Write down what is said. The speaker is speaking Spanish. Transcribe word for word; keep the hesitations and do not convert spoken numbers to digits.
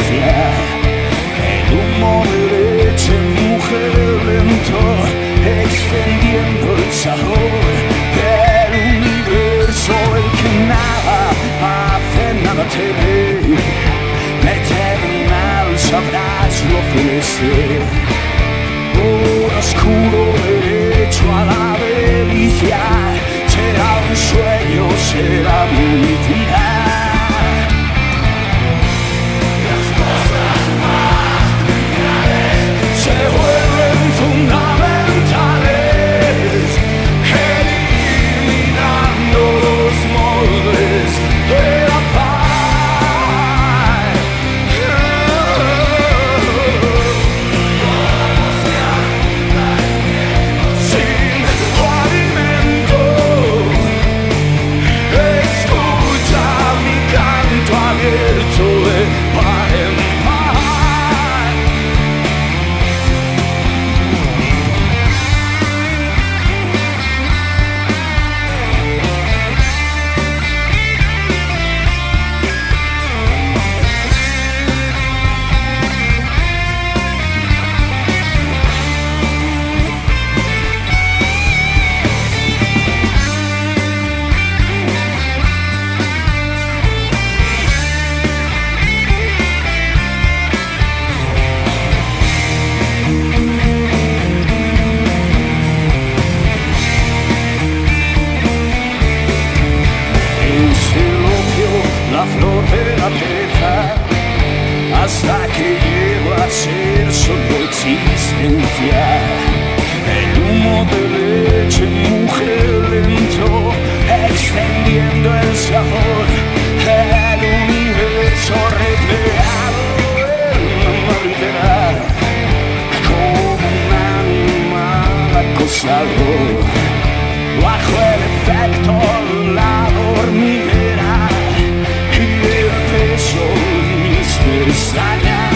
existencia. El humo de leche, mujer lento, extendiendo el sabor del universo, el que nada hace, nada teme. Eternal sabrás lo celeste, un oscuro derecho a la delicia. Será un sueño, será mentira. Las cosas más triviales se vuelven fundamentales, eliminando los moldes de la paz. La flor de la pereza, hasta que llego a ser solo existencia. El humo de leche, mujer lento, extendiendo el sabor del universo recreado en la literal, como un animal acosado, bajo el efecto de la dormidera. Mis extrañas